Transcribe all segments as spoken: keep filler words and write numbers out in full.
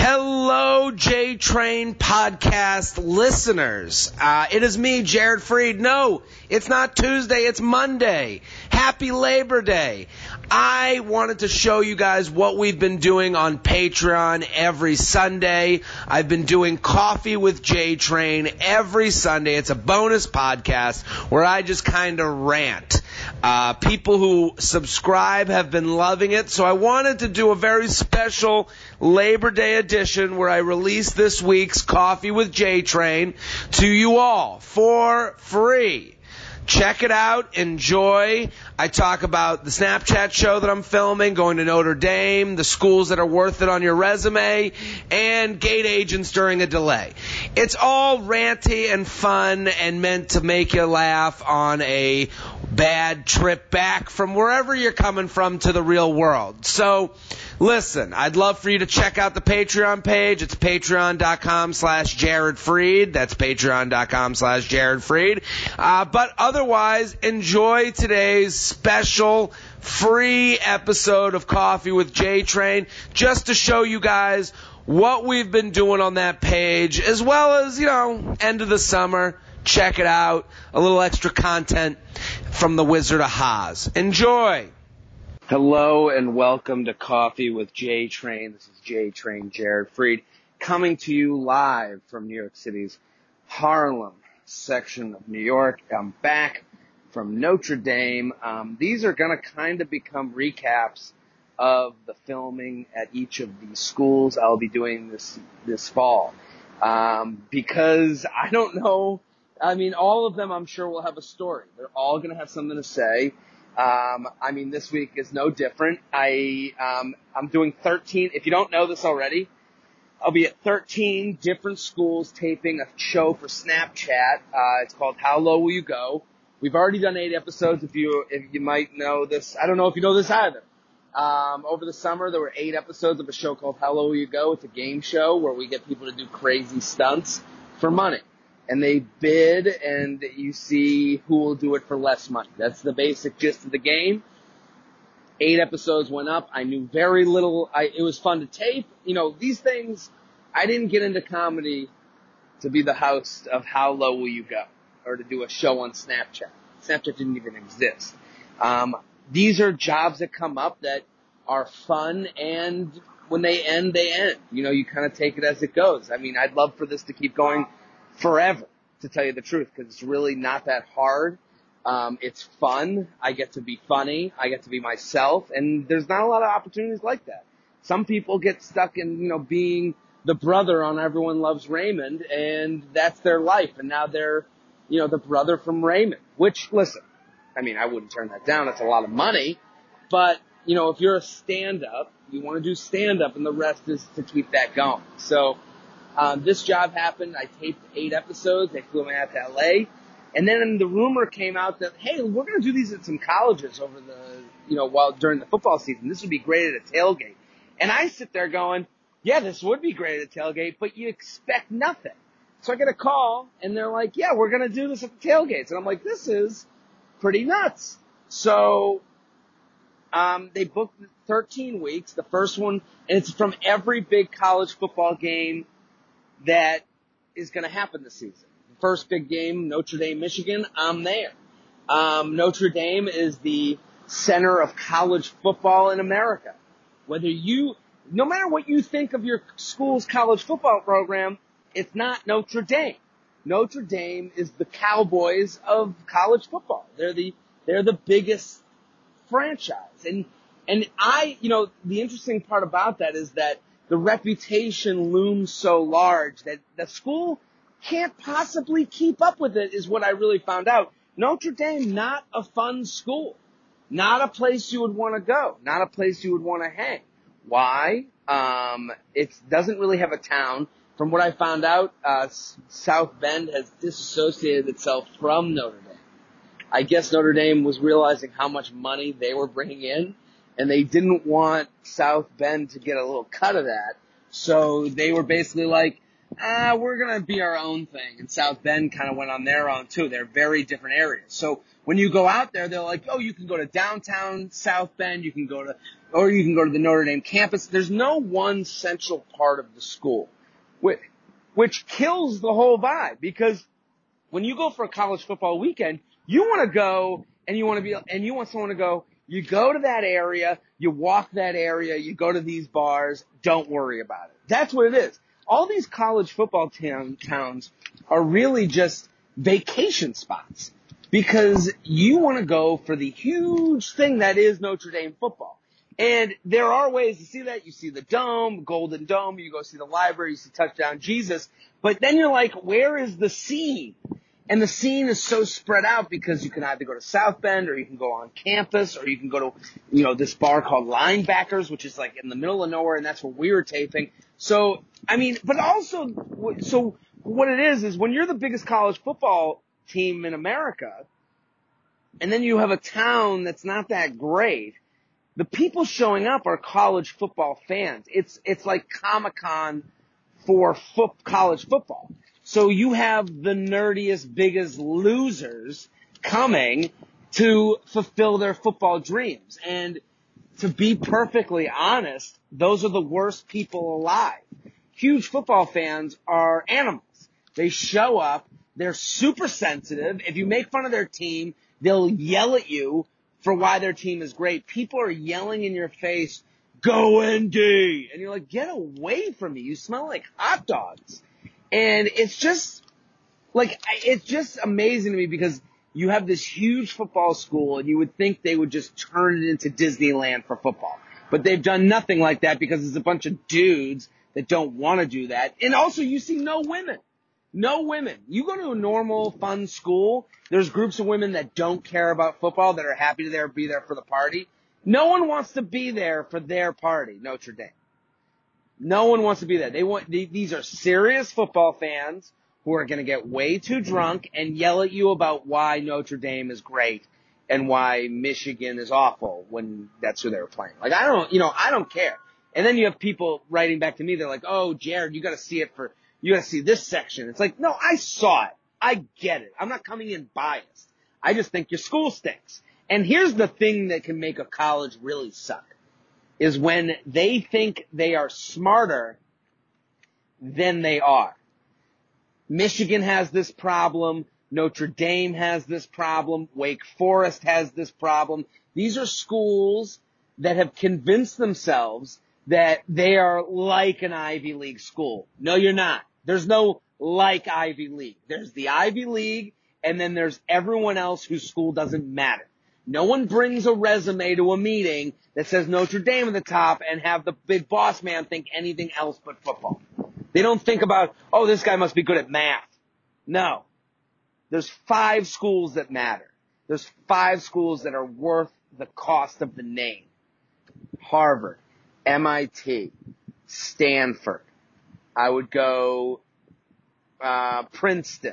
Hello, J-Train podcast listeners. Uh, it is me, Jared Freed. No, it's not Tuesday, it's Monday. Happy Labor Day. I wanted to show you guys what we've been doing on Patreon every Sunday. I've been doing Coffee with J-Train every Sunday. It's a bonus podcast where I just kind of rant. Uh, people who subscribe have been loving it, so I wanted to do a very special Labor Day edition where I release this week's Coffee with J-Train to you all for free. Check it out. Enjoy. I talk about the Snapchat show that I'm filming, going to Notre Dame, the schools that are worth it on your resume, and gate agents during a delay. It's all ranty and fun and meant to make you laugh on a bad trip back from wherever you're coming from to the real world. So, listen, I'd love for you to check out the Patreon page. It's patreon.com slash Jared Freed. That's patreon.com slash Jared Freed. Uh, but otherwise, enjoy today's special free episode of Coffee with J-Train just to show you guys what we've been doing on that page, as well as, you know, end of the summer. Check it out. A little extra content from the Wizard of Oz. Enjoy. Hello and welcome to Coffee with J-Train. This is J-Train Jared Freed coming to you live from New York City's Harlem section of New York. I'm back from Notre Dame. Um, these are going to kind of become recaps of the filming at each of these schools I'll be doing this this fall. Um, because I don't know, I mean, all of them I'm sure will have a story. They're all going to have something to say. Um, I mean, this week is no different. I, um, I'm doing thirteen, if you don't know this already, I'll be at thirteen different schools taping a show for Snapchat. Uh, it's called How Low Will You Go? We've already done eight episodes, if you, if you might know this. I don't know if you know this either. Um, over the summer, there were eight episodes of a show called How Low Will You Go? It's a game show where we get people to do crazy stunts for money. And they bid, and you see who will do it for less money. That's the basic gist of the game. Eight episodes went up. I knew very little. I, it was fun to tape. You know, these things, I didn't get into comedy to be the host of How Low Will You Go? Or to do a show on Snapchat. Snapchat didn't even exist. Um, these are jobs that come up that are fun, and when they end, they end. You know, you kind of take it as it goes. I mean, I'd love for this to keep going forever, to tell you the truth, because it's really not that hard. Um, it's fun. I get to be funny. I get to be myself, and there's not a lot of opportunities like that. Some people get stuck in, you know, being the brother on Everyone Loves Raymond, and that's their life, and now they're, you know, the brother from Raymond, which, listen, I mean, I wouldn't turn that down. It's a lot of money, but, you know, if you're a stand-up, you want to do stand-up, and the rest is to keep that going. So, Um, this job happened. I taped eight episodes. They flew me out to L A. And then the rumor came out that, hey, we're going to do these at some colleges over the, you know, while during the football season. This would be great at a tailgate. And I sit there going, yeah, this would be great at a tailgate, but you expect nothing. So I get a call, and they're like, yeah, we're going to do this at the tailgates. And I'm like, this is pretty nuts. So um, they booked thirteen weeks, the first one, and it's from every big college football game that is going to happen this season. The first big game, Notre Dame, Michigan, I'm there. Um, Notre Dame is the center of college football in America. Whether you, no matter what you think of your school's college football program, it's not Notre Dame. Notre Dame is the Cowboys of college football. They're the, they're the biggest franchise. And, and I, you know, the interesting part about that is that the reputation looms so large that the school can't possibly keep up with it, is what I really found out. Notre Dame, not a fun school. Not a place you would want to go. Not a place you would want to hang. Why? Um, it doesn't really have a town. From what I found out, uh, South Bend has disassociated itself from Notre Dame. I guess Notre Dame was realizing how much money they were bringing in, and they didn't want South Bend to get a little cut of that. So they were basically like, ah, we're going to be our own thing. And South Bend kind of went on their own, too. They're very different areas. So when you go out there, they're like, oh, you can go to downtown South Bend. You can go to or you can go to the Notre Dame campus. There's no one central part of the school, which, which kills the whole vibe, because when you go for a college football weekend, you want to go and you want to be, and you want someone to go, you go to that area, you walk that area, you go to these bars, don't worry about it. That's what it is. All these college football town, towns are really just vacation spots, because you want to go for the huge thing that is Notre Dame football. And there are ways to see that. You see the Dome, Golden Dome, you go see the library, you see Touchdown Jesus. But then you're like, where is the scene? And the scene is so spread out, because you can either go to South Bend, or you can go on campus, or you can go to, you know, this bar called Linebackers, which is like in the middle of nowhere, and that's where we were taping. So, I mean, but also, so what it is, is when you're the biggest college football team in America, and then you have a town that's not that great, the people showing up are college football fans. It's, it's like Comic-Con for fo- college football. So you have the nerdiest, biggest losers coming to fulfill their football dreams. And to be perfectly honest, those are the worst people alive. Huge football fans are animals. They show up. They're super sensitive. If you make fun of their team, they'll yell at you for why their team is great. People are yelling in your face, "Go N D!" And you're like, get away from me. You smell like hot dogs. And it's just, like, it's just amazing to me, because you have this huge football school, and you would think they would just turn it into Disneyland for football. But they've done nothing like that, because there's a bunch of dudes that don't want to do that. And also, you see no women. No women. You go to a normal, fun school, there's groups of women that don't care about football, that are happy to there, be there for the party. No one wants to be there for their party, Notre Dame. No one wants to be there. They want, they, these are serious football fans who are going to get way too drunk and yell at you about why Notre Dame is great and why Michigan is awful when that's who they were playing. Like, I don't, you know, I don't care. And then you have people writing back to me. They're like, "Oh, Jared, you got to see it for, you got to see this section." It's like, no, I saw it. I get it. I'm not coming in biased. I just think your school stinks. And here's the thing that can make a college really suck, is when they think they are smarter than they are. Michigan has this problem. Notre Dame has this problem. Wake Forest has this problem. These are schools that have convinced themselves that they are like an Ivy League school. No, you're not. There's no like Ivy League. There's the Ivy League, and then there's everyone else whose school doesn't matter. No one brings a resume to a meeting that says Notre Dame at the top and have the big boss man think anything else but football. They don't think about, oh, this guy must be good at math. No. There's five schools that matter. There's five schools that are worth the cost of the name. Harvard, M I T, Stanford. I would go uh, Princeton.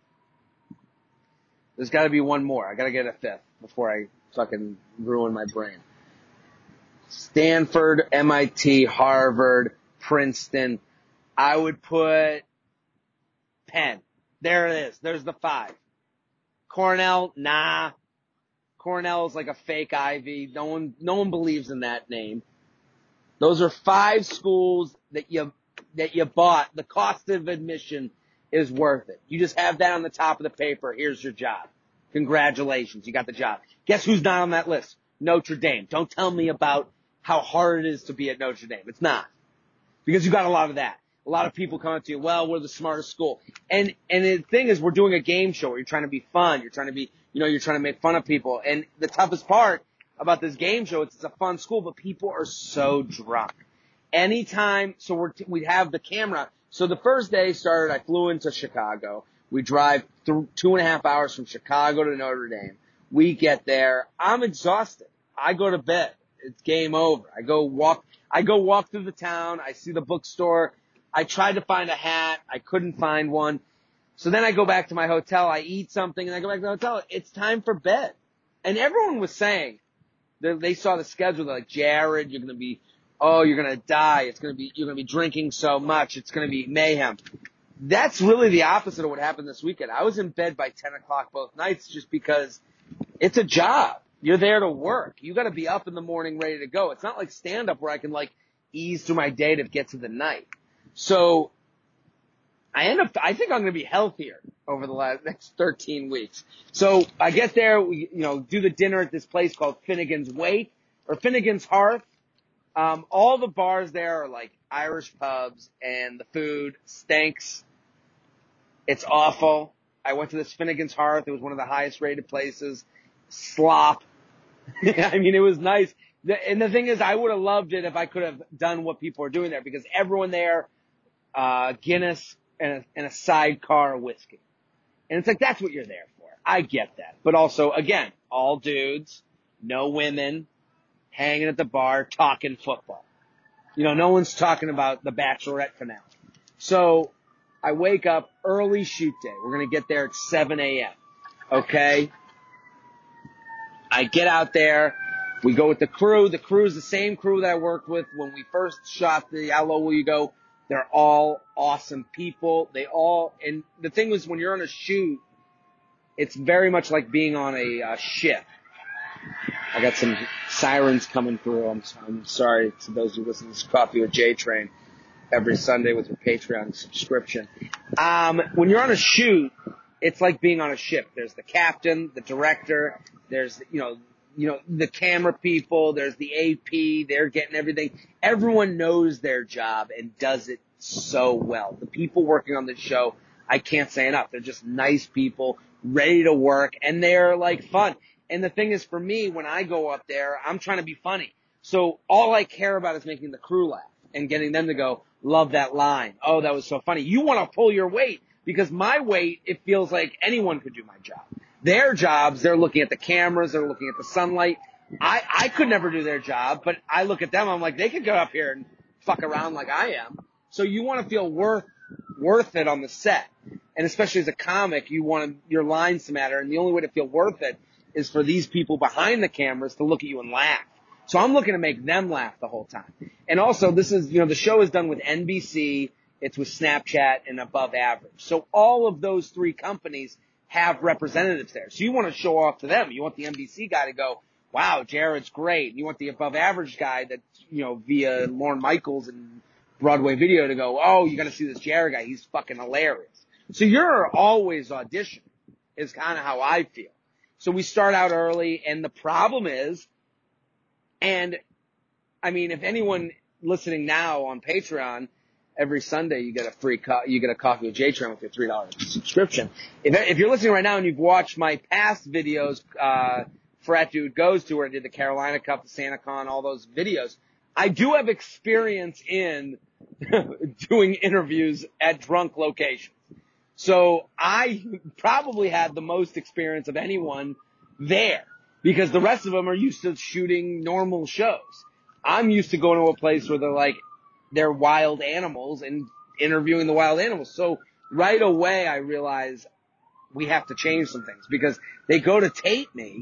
There's got to be one more. I got to get a fifth before I fucking ruin my brain. Stanford, M I T, Harvard, Princeton. I would put Penn. There it is. There's the five. Cornell, nah. Cornell is like a fake Ivy. No one, no one believes in that name. Those are five schools that you, that you bought. The cost of admission is worth it. You just have that on the top of the paper. Here's your job. Congratulations. You got the job. Guess who's not on that list? Notre Dame. Don't tell me about how hard it is to be at Notre Dame. It's not. Because you got a lot of that. A lot of people come up to you, well, we're the smartest school. And, and the thing is, we're doing a game show where you're trying to be fun. You're trying to be, you know, you're trying to make fun of people. And the toughest part about this game show, it's, it's a fun school, but people are so drunk. Anytime, so we're, t- we have the camera. So the first day started, I flew into Chicago. We drive th- two and a half hours from Chicago to Notre Dame. We get there. I'm exhausted. I go to bed. It's game over. I go walk, I go walk through the town. I see the bookstore. I tried to find a hat. I couldn't find one. So then I go back to my hotel. I eat something and I go back to the hotel. It's time for bed. And everyone was saying, they saw the schedule. They're like, Jared, you're going to be, oh, you're going to die. It's going to be, you're going to be drinking so much. It's going to be mayhem. That's really the opposite of what happened this weekend. I was in bed by ten o'clock both nights just because it's a job. You're there to work. You got to be up in the morning ready to go. It's not like stand-up where I can, like, ease through my day to get to the night. So I end up, I think I'm going to be healthier over the last, next thirteen weeks. So I get there, we, you know, do the dinner at this place called Finnegan's Wake or Finnegan's Hearth. Um, all the bars there are like Irish pubs, and the food stinks. It's awful. I went to this Finnegan's Hearth. It was one of the highest rated places. Slop. I mean, it was nice. And the thing is, I would have loved it if I could have done what people are doing there, because everyone there, uh, Guinness and a, and a sidecar of whiskey. And it's like, that's what you're there for. I get that. But also, again, all dudes, no women, hanging at the bar, talking football. You know, no one's talking about the Bachelorette finale. So I wake up early shoot day. We're going to get there at seven a.m. Okay? I get out there. We go with the crew. The crew is the same crew that I worked with when we first shot the How Low Will You Go. They're all awesome people. They all, and the thing was, when you're on a shoot, it's very much like being on a uh, ship. I got some sirens coming through. I'm, I'm sorry to those who listen to this Coffee with J Train every Sunday with your Patreon subscription. Um, when you're on a shoot, it's like being on a ship. There's the captain, the director, there's, you know, you know, the camera people, there's the A P, they're getting everything. Everyone knows their job and does it so well. The people working on the show, I can't say enough. They're just nice people, ready to work, and they're like fun. And the thing is, for me, when I go up there, I'm trying to be funny. So all I care about is making the crew laugh and getting them to go, love that line. Oh, that was so funny. You want to pull your weight, because my weight, it feels like anyone could do my job. Their jobs, they're looking at the cameras, they're looking at the sunlight. I, I could never do their job, but I look at them, I'm like, they could go up here and fuck around like I am. So you want to feel worth, worth it on the set. And especially as a comic, you want your lines to matter. And the only way to feel worth it is for these people behind the cameras to look at you and laugh. So I'm looking to make them laugh the whole time. And also, this is, you know, the show is done with N B C, it's with Snapchat and Above Average. So all of those three companies have representatives there. So you want to show off to them. You want the N B C guy to go, wow, Jared's great. And you want the Above Average guy that, you know, via Lorne Michaels and Broadway Video to go, oh, you got to see this Jared guy. He's fucking hilarious. So you're always auditioning is kind of how I feel. So we start out early, and the problem is, and I mean, if anyone listening now on Patreon, every Sunday you get a free co- you get a Coffee with J Train with your three dollars subscription. If if you're listening right now and you've watched my past videos, uh, Frat Dude Goes To, where I did the Carolina Cup, the SantaCon, all those videos, I do have experience in doing interviews at drunk locations. So I probably had the most experience of anyone there, because the rest of them are used to shooting normal shows. I'm used to going to a place where they're like, they're wild animals and interviewing the wild animals. So right away I realize we have to change some things, because they go to tape me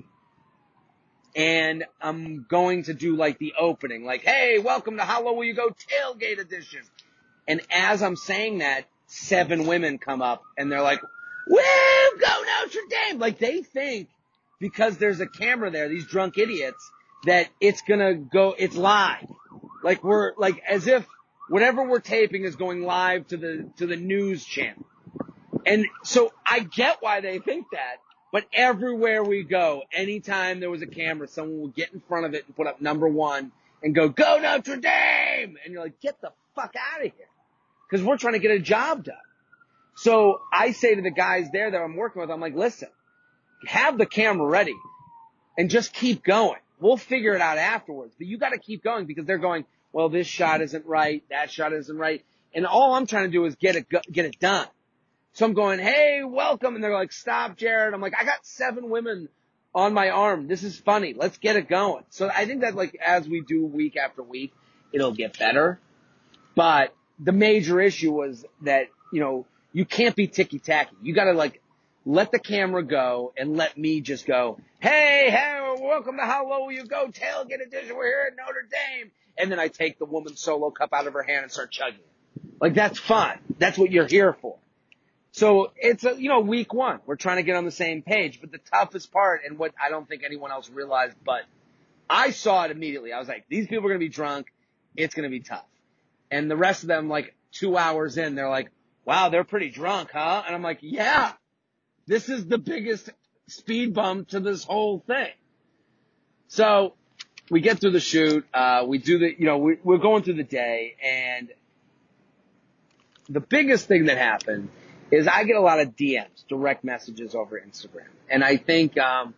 and I'm going to do like the opening, like, hey, welcome to How Low Will You Go Tailgate Edition. And as I'm saying that, seven women come up and they're like, woo, go Notre Dame. Like, they think because there's a camera there, these drunk idiots, that it's gonna go, it's live. Like we're, like as if whatever we're taping is going live to the, to the news channel. And so I get why they think that, but everywhere we go, anytime there was a camera, someone would get in front of it and put up number one and go, go Notre Dame. And you're like, get the fuck out of here. Because we're trying to get a job done. So I say to the guys there that I'm working with, I'm like, listen, have the camera ready and just keep going. We'll figure it out afterwards. But you got to keep going, because they're going, well, this shot isn't right, that shot isn't right. And all I'm trying to do is get it, get it done. So I'm going, hey, welcome. And they're like, stop, Jared. I'm like, I got seven women on my arm. This is funny. Let's get it going. So I think that, like, as we do week after week, it'll get better. But the major issue was that, you know, you can't be ticky-tacky. You got to, like, let the camera go and let me just go, hey, hey, welcome to How Low Will You Go Tailgate Edition. We're here at Notre Dame. And then I take the woman's solo cup out of her hand and start chugging it. Like, that's fun. That's what you're here for. So it's, a, you know, week one. We're trying to get on the same page. But the toughest part, and what I don't think anyone else realized, but I saw it immediately. I was like, these people are going to be drunk. It's going to be tough. And the rest of them, like two hours in, they're like, wow, they're pretty drunk, huh? And I'm like, yeah, this is the biggest speed bump to this whole thing. So we get through the shoot. Uh, we do the, you know, we, we're going through the day. And the biggest thing that happened is I get a lot of D Ms, direct messages over Instagram. And I think, um,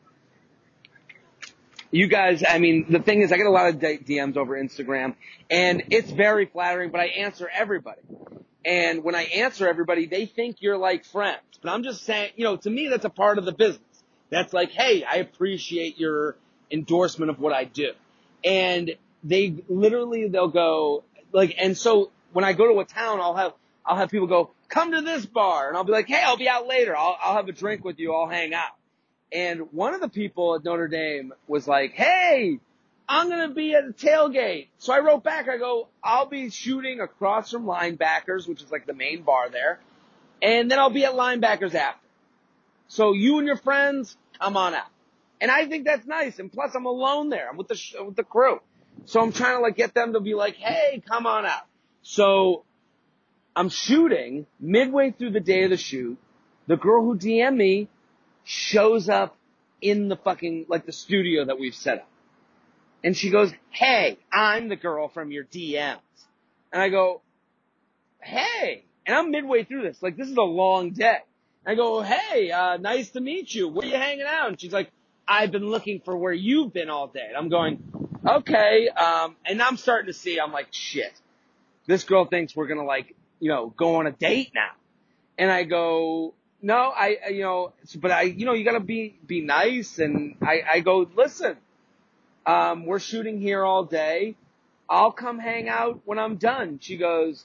you guys, I mean, the thing is I get a lot of D Ms over Instagram and it's very flattering, but I answer everybody. And when I answer everybody, they think you're like friends. But I'm just saying, you know, to me, that's a part of the business. That's like, hey, I appreciate your endorsement of what I do. And they literally, they'll go like, and so when I go to a town, I'll have, I'll have people go, come to this bar. And I'll be like, hey, I'll be out later. I'll, I'll have a drink with you. I'll hang out. And one of the people at Notre Dame was like, hey, I'm going to be at the tailgate. So I wrote back, I go, I'll be shooting across from Linebackers, which is like the main bar there. And then I'll be at Linebackers after. So you and your friends, come on out. And I think that's nice. And plus I'm alone there. I'm with the, sh- with the crew. So I'm trying to like get them to be like, hey, come on out. So I'm shooting midway through the day of the shoot. The girl who D M'd me shows up in the fucking, like the studio that we've set up. And she goes, hey, I'm the girl from your D Ms. And I go, hey. And I'm midway through this. Like, this is a long day. I go, hey, uh, nice to meet you. Where are you hanging out? And she's like, I've been looking for where you've been all day. And I'm going, okay. Um, and I'm starting to see, I'm like, shit. This girl thinks we're going to, like, you know, go on a date now. And I go, no, I, you know, but I, you know, you got to be, be nice. And I, I go, listen. Um, we're shooting here all day. I'll come hang out when I'm done. She goes,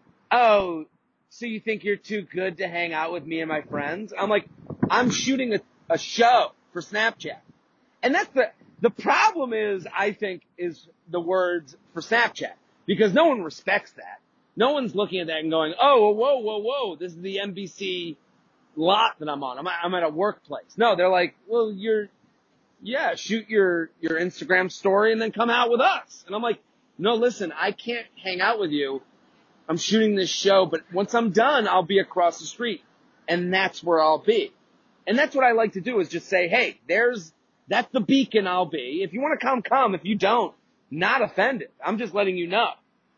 oh, so you think you're too good to hang out with me and my friends? I'm like, I'm shooting a, a show for Snapchat. And that's the, the problem is, I think, is the words for Snapchat. Because no one respects that. No one's looking at that and going, oh, whoa, whoa, whoa, this is the N B C lot that I'm on. I'm, I'm at a workplace. No, they're like, well, you're, yeah, shoot your, your Instagram story and then come out with us. And I'm like, no, listen, I can't hang out with you. I'm shooting this show, but once I'm done, I'll be across the street. And that's where I'll be. And that's what I like to do is just say, hey, there's, that's the beacon I'll be. If you want to come, come. If you don't, not offended. I'm just letting you know.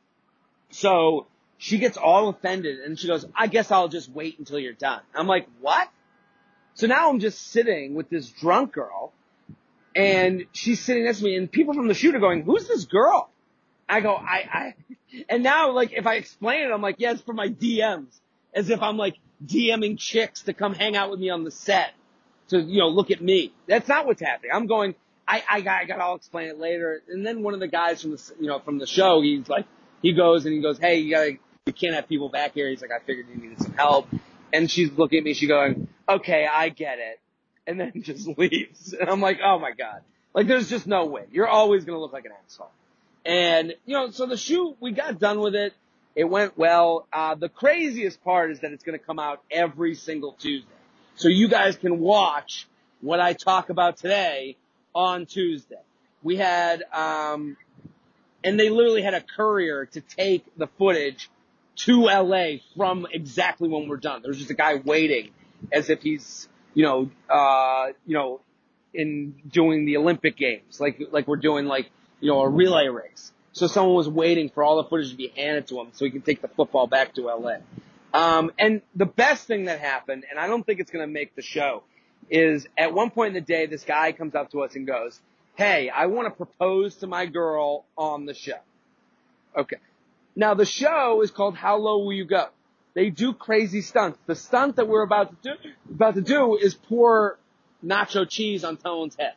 So she gets all offended and she goes, I guess I'll just wait until you're done. I'm like, what? So now I'm just sitting with this drunk girl. And she's sitting next to me, and people from the shoot are going, who's this girl? I go, I, I, and now, like, if I explain it, I'm like, yeah, it's for my D Ms. As if I'm, like, DMing chicks to come hang out with me on the set to, you know, look at me. That's not what's happening. I'm going, I, I got, I got, I'll explain it later. And then one of the guys from the, you know, from the show, he's like, he goes and he goes, hey, you gotta, you can't have people back here. He's like, I figured you needed some help. And she's looking at me, she's going, okay, I get it. And then just leaves. And I'm like, oh my God. Like, there's just no way. You're always going to look like an asshole. And, you know, so the shoot, we got done with it. It went well. Uh, the craziest part is that it's going to come out every single Tuesday. So you guys can watch what I talk about today on Tuesday. We had, um, and they literally had a courier to take the footage to L A from exactly when we're done. There's just a guy waiting as if he's, you know, uh, you know, in doing the Olympic Games, like, like we're doing like, you know, a relay race. So someone was waiting for all the footage to be handed to him so he can take the football back to L A. Um, and the best thing that happened, and I don't think it's going to make the show, is at one point in the day, this guy comes up to us and goes, hey, I want to propose to my girl on the show. Okay. Now the show is called How Low Will You Go? They do crazy stunts. The stunt that we're about to do, about to do is pour nacho cheese on Tone's head.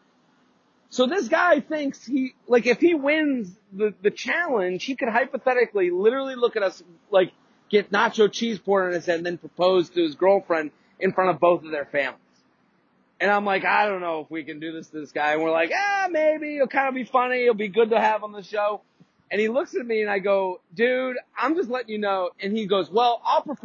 So this guy thinks he, like, if he wins the, the challenge, he could hypothetically literally look at us, like, get nacho cheese poured on his head and then propose to his girlfriend in front of both of their families. And I'm like, I don't know if we can do this to this guy. And we're like, ah, maybe. It'll kind of be funny. It'll be good to have on the show. And he looks at me and I go, dude, I'm just letting you know. And he goes, well, I'll propose.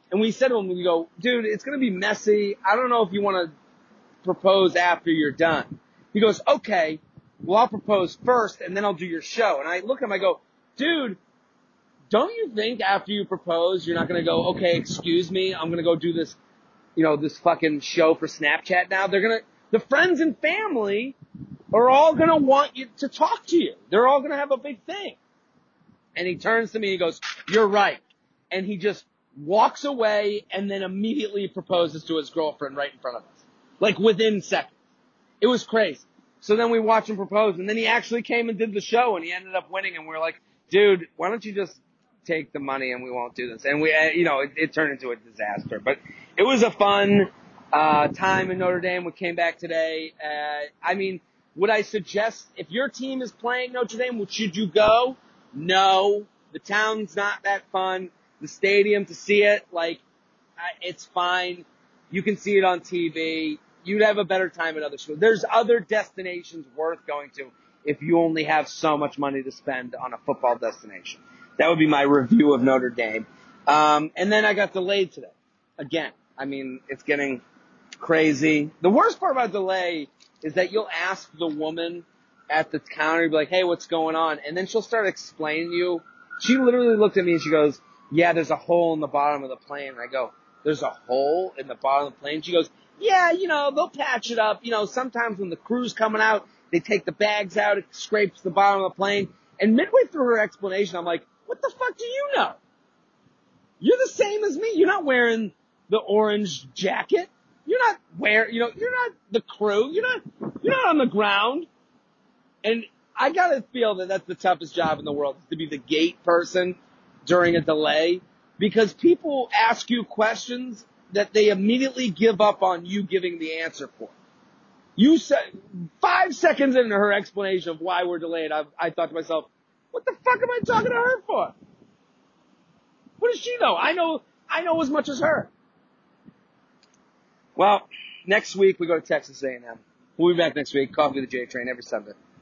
And we said to him, we go, dude, it's going to be messy. I don't know if you want to propose after you're done. He goes, okay, well, I'll propose first and then I'll do your show. And I look at him, I go, dude, don't you think after you propose, you're not going to go, okay, excuse me, I'm going to go do this, you know, this fucking show for Snapchat now? They're going to, the friends and family are all going to want you to talk to you. They're all going to have a big thing. And he turns to me and he goes, you're right. And he just walks away and then immediately proposes to his girlfriend right in front of us. Like within seconds. It was crazy. So then we watched him propose and then he actually came and did the show and he ended up winning and we were like, dude, why don't you just take the money and we won't do this? And we, uh, you know, it, it turned into a disaster, but it was a fun, uh, time in Notre Dame. We came back today. Uh, I mean, would I suggest if your team is playing Notre Dame, should you go? No. The town's not that fun. The stadium to see it, like, it's fine. You can see it on T V. You'd have a better time at other schools. There's other destinations worth going to if you only have so much money to spend on a football destination. That would be my review of Notre Dame. Um, and then I got delayed today. Again, I mean, it's getting crazy. The worst part about delay is that you'll ask the woman at the counter, you'll be like, hey, what's going on? And then she'll start explaining to you. She literally looked at me and she goes, yeah, there's a hole in the bottom of the plane. And I go, there's a hole in the bottom of the plane? She goes, yeah, you know, they'll patch it up. You know, sometimes when the crew's coming out, they take the bags out, it scrapes the bottom of the plane. And midway through her explanation, I'm like, what the fuck do you know? You're the same as me. You're not wearing the orange jacket. You're not wearing, you know, you're not the crew. You're not, you're not on the ground. And I gotta feel that that's the toughest job in the world, is to be the gate person during a delay, because people ask you questions that they immediately give up on you giving the answer for. You said five seconds into her explanation of why we're delayed, I, I thought to myself, what the fuck am I talking to her for? What does she know? I know, I know as much as her. Well, next week we go to Texas A and M. We'll be back next week. Coffee with the J Train every Sunday.